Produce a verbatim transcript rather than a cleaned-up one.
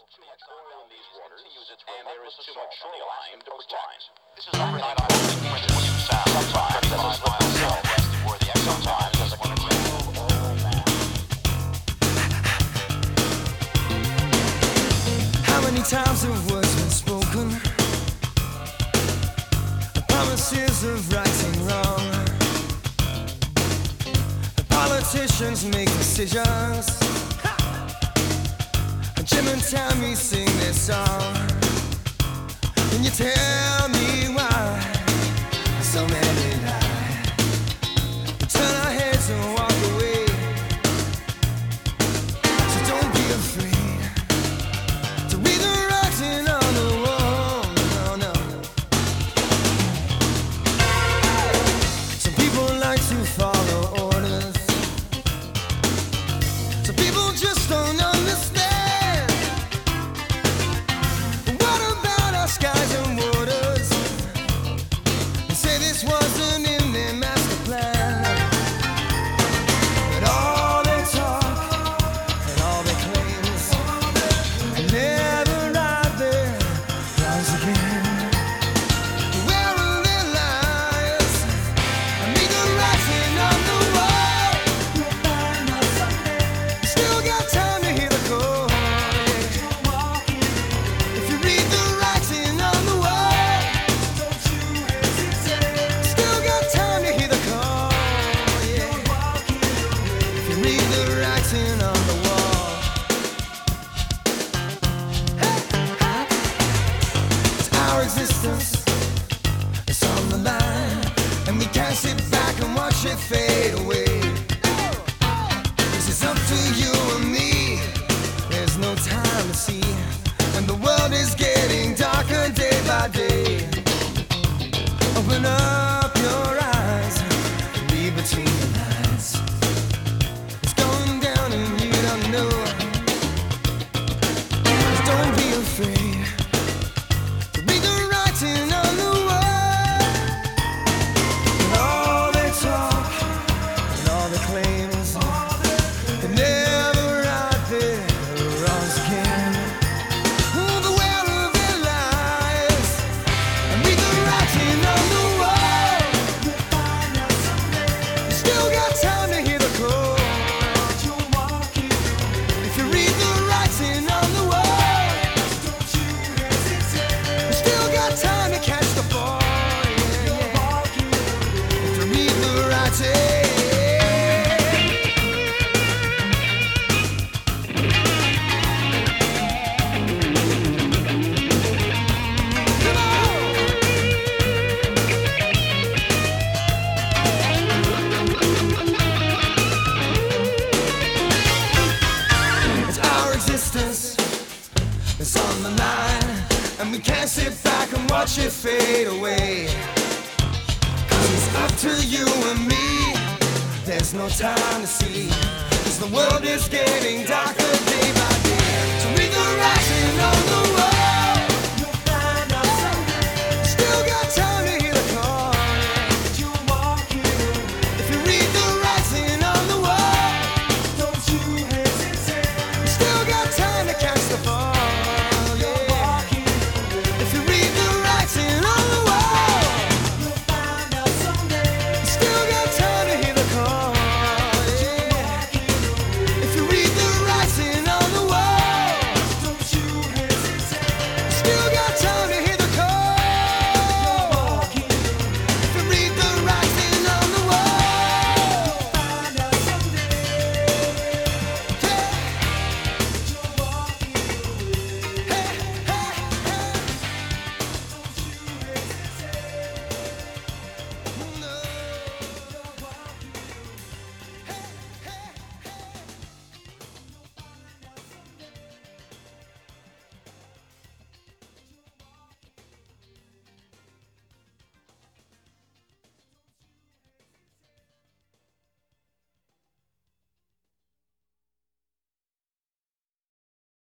in these waters, and there is too much shoreline to protect. This is not on frequency sound. Sometimes as a slip cell resting where the sometimes as a control oral mass. How many times have words been spoken? Promises of right and wrong. The politicians make decisions. Jim and Tammy sing their song. And you tell me why so many lie. We turn our heads and walk away. So don't be afraid to read the writing on the wall. No, no. Some people like to follow orders. Some people just don't understand. Skies and waters, and say this wasn't in their master plan. But all they talk and all they claim and never ride their lives again. Where are their lies? I need the writing on the wall. You still got time to hear the call. If you read the it's on the line, and we can't sit back and watch it fade away. This is up to you and me. There's no time to see when the world is getting darker day by day. Open up your eyes and read between the lines. It's going down and you don't know. Just don't be afraid. It's on the line, and we can't sit back and watch it fade away. Cause it's up to you and me. There's no time to see, cause the world is getting